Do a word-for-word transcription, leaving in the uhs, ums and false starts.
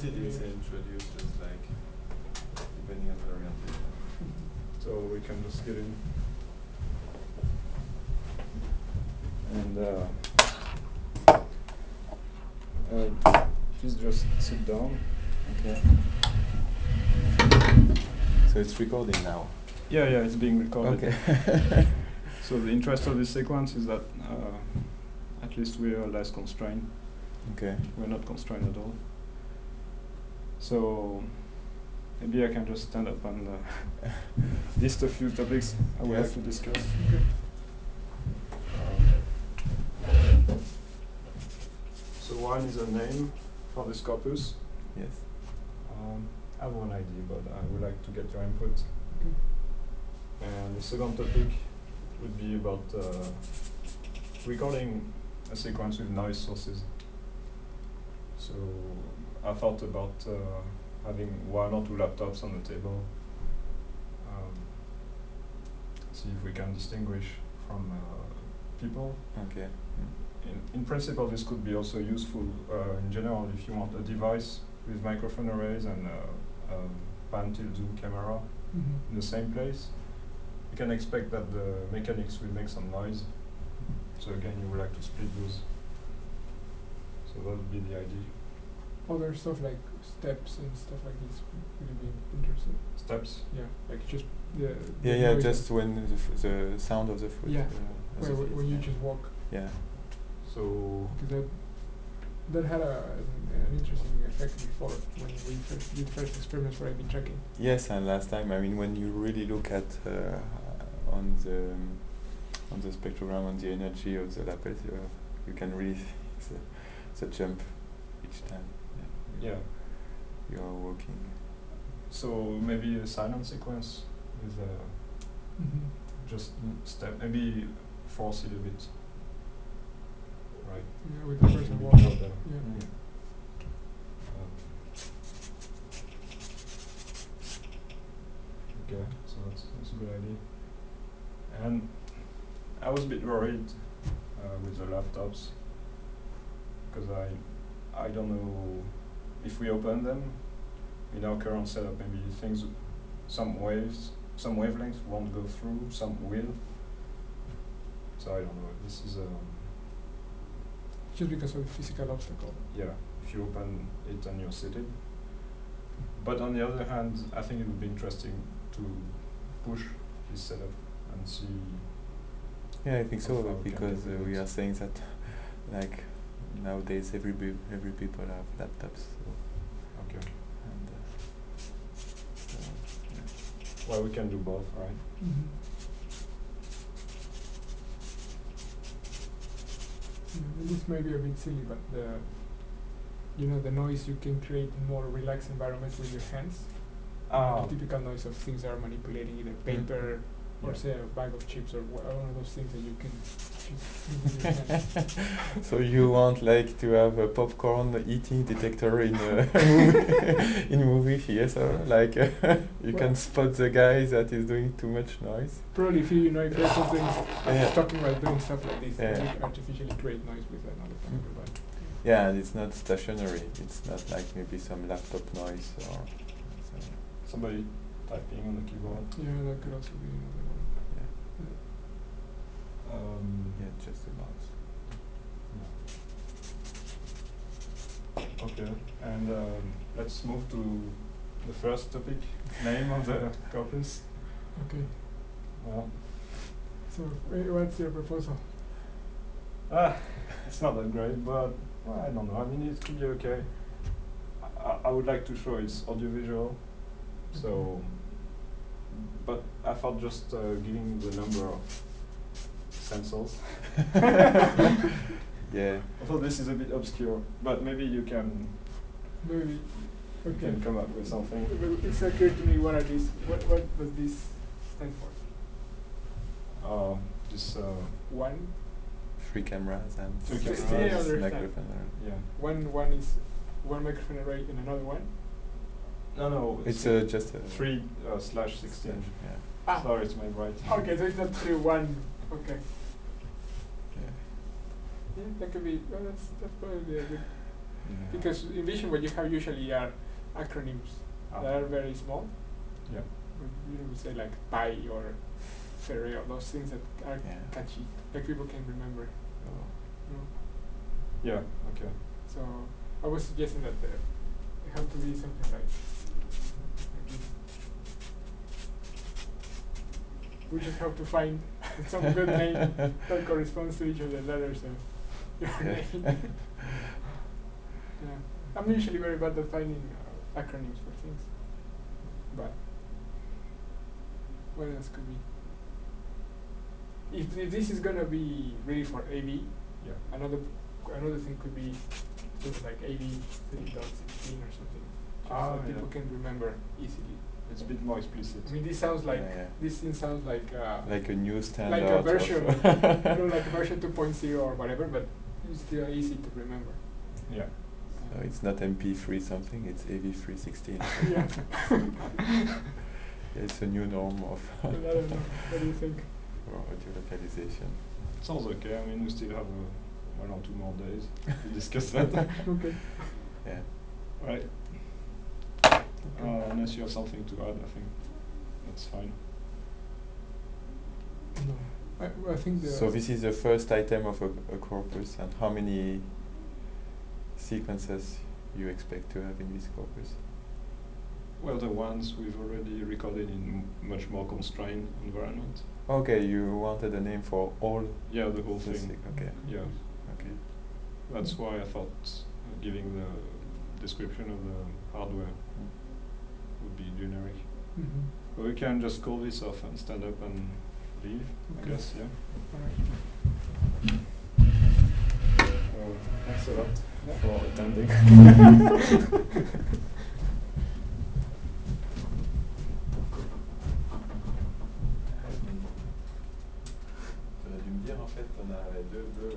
It's introduced as like depending on the orientation. So we can just get in. And uh, uh, please just sit down. Okay. So it's recording now. Yeah, yeah, it's being recorded. Okay. So the interest of this sequence is that uh, at least we are less constrained. Okay. We're not constrained at all. So maybe I can just stand up and uh, list a few topics I would Yes. like to discuss. Okay. Um, so one is a name for this corpus. Yes. Um, I have one idea, but I would like to get your input. Okay. And the second topic would be about uh, recording a sequence with noise sources. So I thought about uh, having one or two laptops on the table. Um, see if we can distinguish from uh, people. Okay. In, in principle, this could be also useful uh, in general if you want a device with microphone arrays and uh, um, pan tilt zoom camera Mm-hmm. in the same place. You can expect that the mechanics will make some noise. So again, you would like to split those. So that would be the idea. Other stuff like steps and stuff like this would you be interested? Steps. Yeah, like just the. the Yeah, yeah. noise Just of- when the, f- the sound of the foot. Yeah. Uh, as Where, a where feet, when you yeah. just walk, Yeah. So because that that had a, an interesting effect before when we first did first experiments for A B tracking. Yes, and last time, I mean, when you really look at uh, on the um, on the spectrogram on the energy of the lapels, you, you can really see the, the jump each time. Yeah. yeah. You are walking. So maybe a silent sequence with uh, Mm-hmm. just n- step. Maybe force it a bit. Right. Yeah, with the person In the walking. middle there. Yeah. Mm. Um, okay, so that's, that's a good idea. And I was a bit worried uh, with the laptops because I I don't know if we open them in our current setup, maybe things, some waves, some wavelengths won't go through, some will. So I don't know. This is um Just because of the physical obstacle. yeah. If you open it and you're seated. But on the other hand, I think it would be interesting to push this setup and see. Yeah, I think how so far we can because get uh, with we it. are saying that like nowadays every be- every people have laptops. So Okay. and uh, so, yeah. Well, we can do both, right? Mm-hmm. Yeah, this may be a bit silly, but the you know the noise you can create in more relaxed environments with your hands. Ah. The typical noise of things that are manipulating either paper or Yeah. say a bag of chips or wha- one of those things that you can just do with your hands. So you want like to have a popcorn eating detector in a movie in movie theater, like uh, you Well- can spot the guy that is doing too much noise. Probably if you, you know if there's something Yeah. talking while doing stuff like this, Yeah. you can artificially create noise with another part of your body. Yeah, and it's not stationary. It's not like maybe some laptop noise or so. Somebody typing on the keyboard. Yeah, that could also be another one. Yeah, Yeah. Um, yeah, just a mouse. Okay, and um, let's move to the first topic, name of the corpus. Okay. Well, So wh- what's your proposal? ah, it's not that great, but well, I don't know. I mean, it could be okay. I, I- I would like to show it's audiovisual, so. But I thought just uh, giving the number of sensors. Yeah. Although this is a bit obscure, but maybe you can Maybe. you Okay. can come up with something. Well, it's occurred to me what are these? What what does this stand for? Uh, this uh, One. Three cameras and Three six cameras. Yeah, I understand. microphone. yeah. One one is one microphone array and another one. No, no. It's uh, just a three uh, slash sixteen. Yeah. Ah. Sorry, it's my right. Okay, so it's not three one. Okay. Yeah. Yeah, that could be. Well, that's that's probably a good Yeah. Because in Vision what you have usually are acronyms Ah. that are very small. Yeah. You know, we say like P I or Ferre or those things that are Yeah. catchy, like people can remember. Oh. You know? Yeah. Okay. So I was suggesting that there it have to be something like, like this. We just have to find some good name that corresponds to each of the letters of your Yeah. name. Yeah. I'm usually very bad at finding uh, acronyms for things. But what else could be? If, if this is gonna be really for A V, Yeah. another another thing could be just like A V three point sixteen or something, just Ah, so people yeah. can remember easily. It's a bit more explicit. I mean, this sounds like Yeah, yeah. this thing sounds like uh, Like a new standard. like a version, of you know, like a version two point oh or whatever, but it's still easy to remember. Yeah. So it's not M P three something, it's A V three sixteen. Yeah. Yeah, it's a new norm of But I don't know. What do you think? for audio localization. Sounds okay. I mean, we still have uh, one or two more days to discuss that. Okay. Yeah. Right. Okay. Uh, unless you have something to add, I think that's fine. No. I, well, I think the So this is the first item of a, a corpus, and how many sequences you expect to have in this corpus? Well, the ones we've already recorded in m- much more constrained environment. Okay, you wanted a name for all Yeah, the whole the thing. seq- okay. Yeah. Okay. That's why I thought uh, giving the description of the hardware Mm. would be generic. Mhm. But we can just call this off and stand up and leave, I Okay. guess, yeah. Alright. Well, thanks a lot Yeah. for attending.